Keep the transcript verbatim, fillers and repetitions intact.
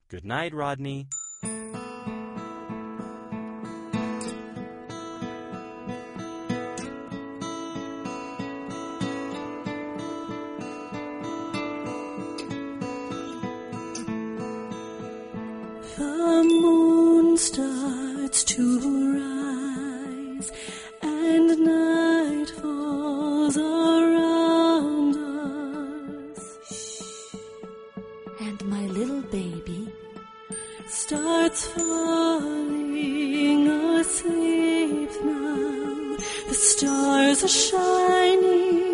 Good night, Rodney. The moon starts to rise, and night falls around us. And my little baby starts falling asleep now. The stars are shining